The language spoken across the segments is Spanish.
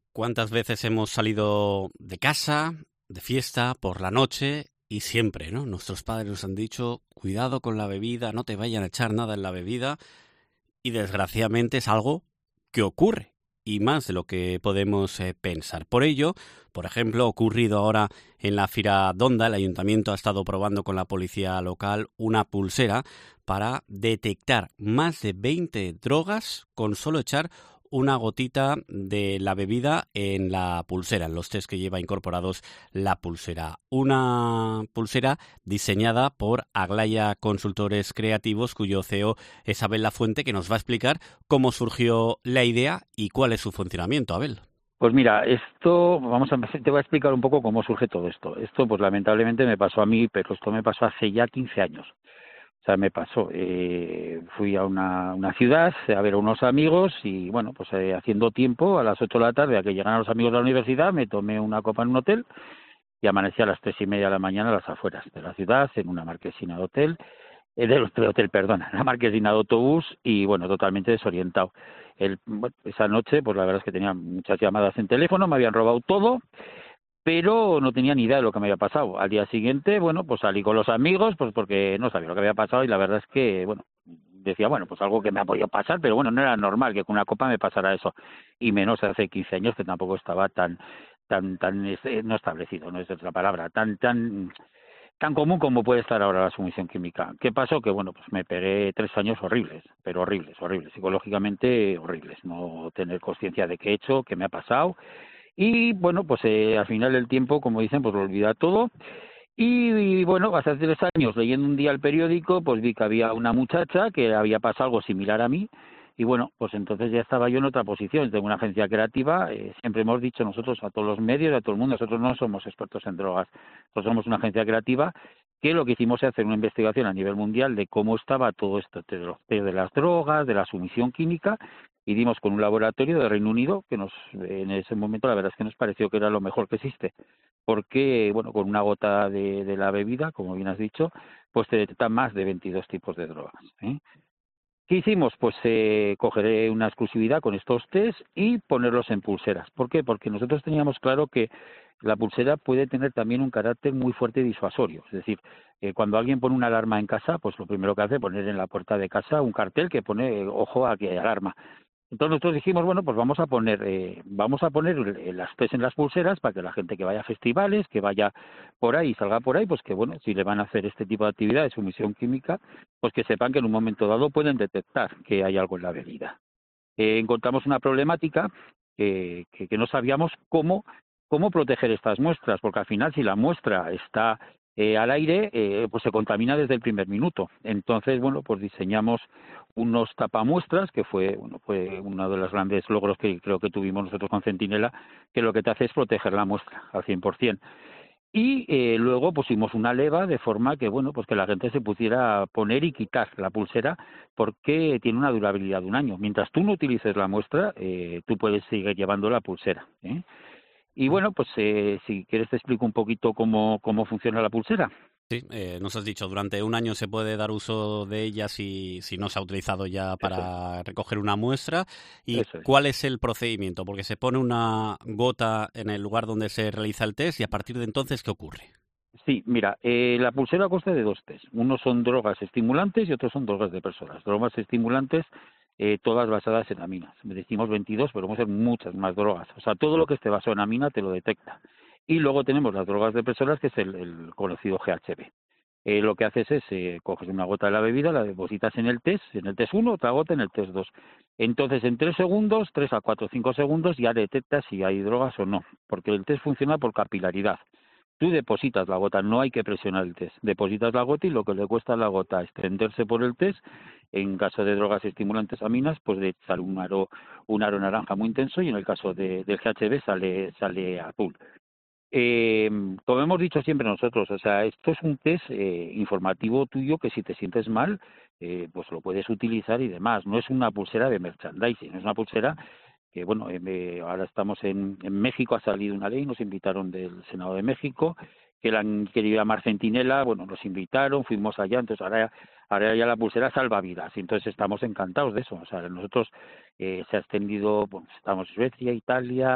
¿Cuántas veces hemos salido de casa, de fiesta, por la noche y siempre, ¿no? Nuestros padres nos han dicho, cuidado con la bebida, no te vayan a echar nada en la bebida y desgraciadamente es algo que ocurre y más de lo que podemos pensar. Por ello, por ejemplo, ha ocurrido ahora en la Fira d'Onda, el ayuntamiento ha estado probando con la policía local una pulsera para detectar más de 20 drogas con solo echar una gotita de la bebida en la pulsera, en los test que lleva incorporados la pulsera. Una pulsera diseñada por Aglaya Consultores Creativos, cuyo CEO es Abel Lafuente, que nos va a explicar cómo surgió la idea y cuál es su funcionamiento. Abel. Pues mira, vamos a empezar, te voy a explicar un poco cómo surge todo esto. Esto, pues lamentablemente me pasó a mí, pero esto me pasó hace ya 15 años. O sea, me pasó. Fui a una ciudad a ver a unos amigos y, bueno, pues haciendo tiempo, a las 8 de la tarde, a que llegaran los amigos de la universidad, me tomé una copa en un hotel y amanecí a las 3:30 de la mañana a las afueras de la ciudad, en una marquesina de hotel, de hotel, perdona, la marquesina de autobús y, bueno, totalmente desorientado. Bueno, esa noche, pues la verdad es que tenía muchas llamadas en teléfono, me habían robado todo, pero no tenía ni idea de lo que me había pasado. Al día siguiente, bueno, pues salí con los amigos, pues porque no sabía lo que había pasado y la verdad es que, bueno, decía, bueno, pues algo que me ha podido pasar, pero bueno, no era normal que con una copa me pasara eso. Y menos hace 15 años que tampoco estaba no establecido, no es otra palabra, tan común como puede estar ahora la sumisión química. ¿Qué pasó? Que, bueno, pues me pegué 3 años horribles, pero horribles, psicológicamente horribles. No tener conciencia de qué he hecho, qué me ha pasado. Y, bueno, pues al final del tiempo, como dicen, pues lo olvida todo. Y, bueno, hace 3 años, leyendo un día el periódico, pues vi que había una muchacha que había pasado algo similar a mí. Y bueno, pues entonces ya estaba yo en otra posición. Tengo una agencia creativa. Siempre hemos dicho nosotros a todos los medios, a todo el mundo, nosotros no somos expertos en drogas. Nosotros somos una agencia creativa que lo que hicimos es hacer una investigación a nivel mundial de cómo estaba todo esto de las drogas, de la sumisión química, y dimos con un laboratorio de Reino Unido que en ese momento la verdad es que nos pareció que era lo mejor que existe, porque, bueno, con una gota de la bebida, como bien has dicho, pues te detectan más de 22 tipos de drogas, ¿eh? ¿Qué hicimos? Pues cogeré una exclusividad con estos test y ponerlos en pulseras. ¿Por qué? Porque nosotros teníamos claro que la pulsera puede tener también un carácter muy fuerte disuasorio. Es decir, cuando alguien pone una alarma en casa, pues lo primero que hace es poner en la puerta de casa un cartel que pone ojo a que hay alarma. Entonces nosotros dijimos, bueno, pues vamos a poner las test en las pulseras para que la gente que vaya a festivales, que vaya por ahí, salga por ahí, pues que, bueno, si le van a hacer este tipo de actividad de sumisión química, pues que sepan que en un momento dado pueden detectar que hay algo en la bebida. Encontramos una problemática que no sabíamos cómo proteger estas muestras, porque al final si la muestra está al aire, pues se contamina desde el primer minuto. Entonces, bueno, pues diseñamos unos tapamuestras, que fue uno de los grandes logros que creo que tuvimos nosotros con Centinela, que lo que te hace es proteger la muestra al 100%. Y luego pusimos una leva de forma que, bueno, pues que la gente se pudiera poner y quitar la pulsera, porque tiene una durabilidad de un año. Mientras tú no utilices la muestra, tú puedes seguir llevando la pulsera, ¿eh? Y bueno, pues si quieres te explico un poquito cómo funciona la pulsera. Sí, nos has dicho, durante un año se puede dar uso de ella si no se ha utilizado ya Eso es, para recoger una muestra. ¿Y eso es. cuál es el procedimiento? Porque se pone una gota en el lugar donde se realiza el test y a partir de entonces, ¿qué ocurre? Sí, mira, la pulsera consta de dos test. Uno son drogas estimulantes y otros son drogas depresoras. Drogas estimulantes, todas basadas en aminas. Decimos 22, pero vamos a ser muchas más drogas. O sea, todo lo que esté basado en amina te lo detecta. Y luego tenemos las drogas depresoras, que es el conocido GHB. Lo que haces es, coges una gota de la bebida, la depositas en el test 1, otra gota en el test 2. Entonces, en 3 segundos, 3 a 4 5 segundos, ya detectas si hay drogas o no, porque el test funciona por capilaridad. Tú depositas la gota, no hay que presionar el test. Depositas la gota y lo que le cuesta a la gota extenderse por el test, en caso de drogas estimulantes aminas, pues de sale un aro naranja muy intenso, y en el caso del GHB sale azul. Como hemos dicho siempre nosotros, o sea, esto es un test informativo tuyo que si te sientes mal, pues lo puedes utilizar y demás. No es una pulsera de merchandising, es una pulsera que, bueno, ahora estamos en México, ha salido una ley, nos invitaron del Senado de México, que la han querido llamar Centinela, bueno, nos invitaron, fuimos allá, entonces ahora ya la pulsera salva vidas, y entonces estamos encantados de eso. O sea, nosotros se ha extendido, bueno, estamos en Suecia, Italia,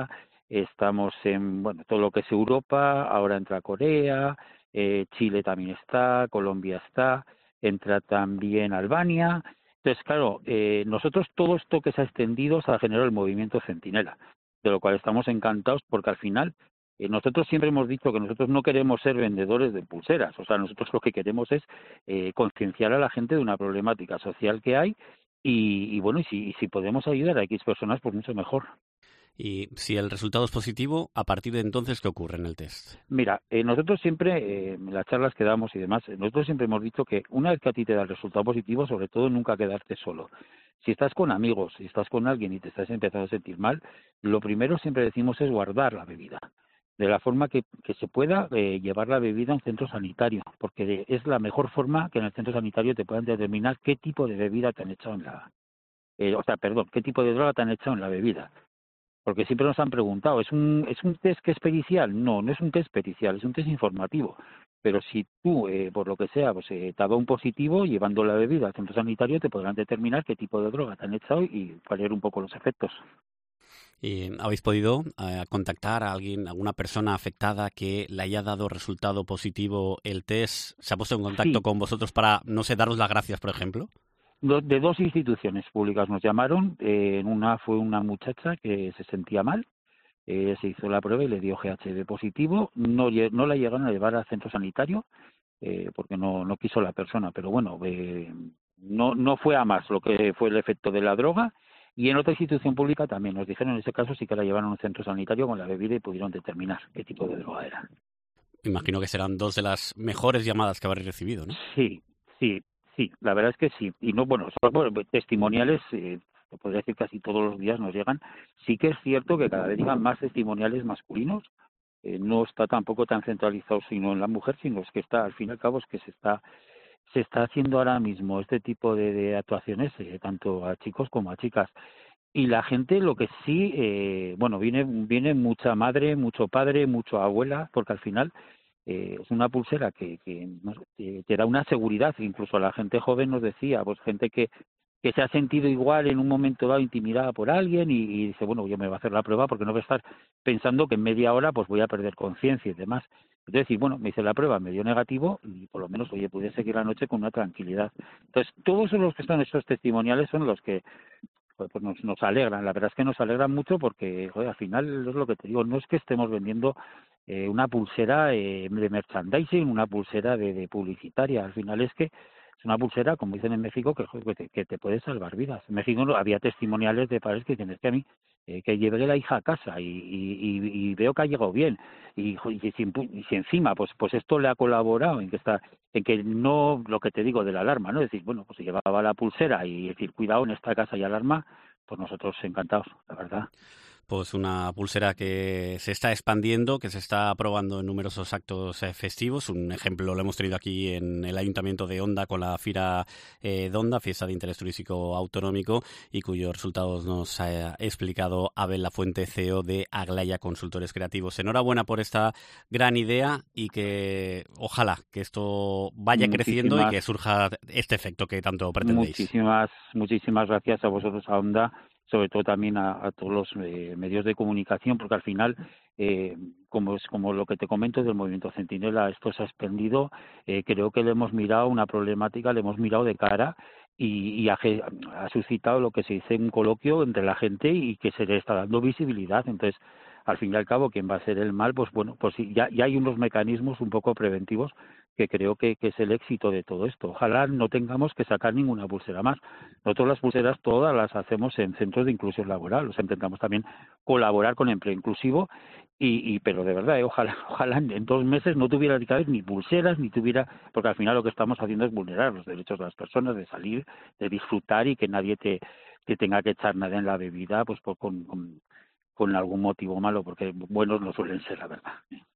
estamos en, bueno, todo lo que es Europa, ahora entra Corea, Chile también está, Colombia está, entra también Albania. Entonces, claro, nosotros todo esto que se ha extendido se ha generado el movimiento Centinela, de lo cual estamos encantados porque al final nosotros siempre hemos dicho que nosotros no queremos ser vendedores de pulseras, o sea, nosotros lo que queremos es concienciar a la gente de una problemática social que hay y bueno, y si podemos ayudar a X personas, pues mucho mejor. Y si el resultado es positivo, a partir de entonces, ¿qué ocurre en el test? Mira, nosotros siempre, en las charlas que damos y demás, nosotros siempre hemos dicho que una vez que a ti te da el resultado positivo, sobre todo nunca quedarte solo. Si estás con amigos, si estás con alguien y te estás empezando a sentir mal, lo primero siempre decimos es guardar la bebida, de la forma que se pueda llevar la bebida a un centro sanitario, porque es la mejor forma que en el centro sanitario te puedan determinar qué tipo de bebida te han echado en la, perdón, qué tipo de droga te han echado en la bebida. Porque siempre nos han preguntado, es un test que es pericial? No, no es un test pericial, es un test informativo. Pero si tú, por lo que sea, pues te ha dado un positivo, llevando la bebida al centro sanitario, te podrán determinar qué tipo de droga te han echado y cuáles eran un poco los efectos. ¿Y habéis podido contactar a alguien, alguna persona afectada que le haya dado resultado positivo el test? ¿Se ha puesto en contacto Sí, con vosotros para, no sé, daros las gracias, por ejemplo? de dos instituciones públicas nos llamaron. En una fue una muchacha que se sentía mal, se hizo la prueba y le dio GHB positivo. No la llegaron a llevar al centro sanitario porque no quiso la persona, pero bueno, no fue a más lo que fue el efecto de la droga. Y en otra institución pública también nos dijeron en ese caso sí que la llevaron a un centro sanitario con la bebida y pudieron determinar qué tipo de droga era. Imagino que serán dos de las mejores llamadas que habréis recibido, ¿no? Sí, sí, sí, la verdad es que sí. Y no, bueno, son bueno, testimoniales, te podría decir casi todos los días nos llegan. Sí que es cierto que cada vez llegan más testimoniales masculinos. No está tampoco tan centralizado sino en la mujer, sino es que está, al fin y al cabo, es que se está haciendo ahora mismo este tipo de actuaciones, tanto a chicos como a chicas. Y la gente lo que sí, bueno, viene mucha madre, mucho padre, mucho abuela, porque al final es una pulsera que no sé, te da una seguridad. Incluso a la gente joven nos decía, pues gente que se ha sentido igual en un momento dado intimidada por alguien y dice, bueno, yo me voy a hacer la prueba porque no voy a estar pensando que en media hora pues voy a perder conciencia y demás. Entonces, y bueno, me hice la prueba, me dio negativo y por lo menos, oye, pude seguir la noche con una tranquilidad. Entonces, todos los que están estos testimoniales son los que pues nos alegran. La verdad es que nos alegran mucho porque, joder, al final es lo que te digo, no es que estemos vendiendo una pulsera de merchandising, una pulsera de publicitaria. Al final es que es una pulsera, como dicen en México, que te puede salvar vidas. En México había testimoniales de padres que dicen, es que a mí, que llevé la hija a casa y veo que ha llegado bien. Y si encima, pues esto le ha colaborado en que no, lo que te digo de la alarma, ¿no? Es decir, bueno, pues si llevaba la pulsera y decir, cuidado, en esta casa hay alarma, pues nosotros encantados, la verdad. Pues una pulsera que se está expandiendo, que se está probando en numerosos actos festivos. Un ejemplo lo hemos tenido aquí en el Ayuntamiento de Onda con la Fira de Onda, Fiesta de Interés Turístico Autonómico, y cuyos resultados nos ha explicado Abel Lafuente, CEO de Aglaya Consultores Creativos. Enhorabuena por esta gran idea y que ojalá que esto vaya creciendo y Muchísimas, que surja este efecto que tanto pretendéis. muchísimas gracias a vosotros, a Onda, sobre todo también a todos los medios de comunicación, porque al final, como lo que te comento del movimiento Centinela, esto se ha expandido, creo que le hemos mirado una problemática, le hemos mirado de cara y ha suscitado lo que se dice en un coloquio entre la gente y que se le está dando visibilidad. Entonces, al fin y al cabo, quien va a hacer el mal, pues bueno, pues sí, ya hay unos mecanismos un poco preventivos que creo que es el éxito de todo esto. Ojalá no tengamos que sacar ninguna pulsera más. Nosotros las pulseras todas las hacemos en centros de inclusión laboral, o sea, intentamos también colaborar con empleo inclusivo pero de verdad, ojalá en 2 meses no tuviera que haber ni pulseras, ni tuviera, porque al final lo que estamos haciendo es vulnerar los derechos de las personas, de salir, de disfrutar y que nadie te tenga que echar nada en la bebida, pues con algún motivo malo, porque buenos no suelen ser, la verdad.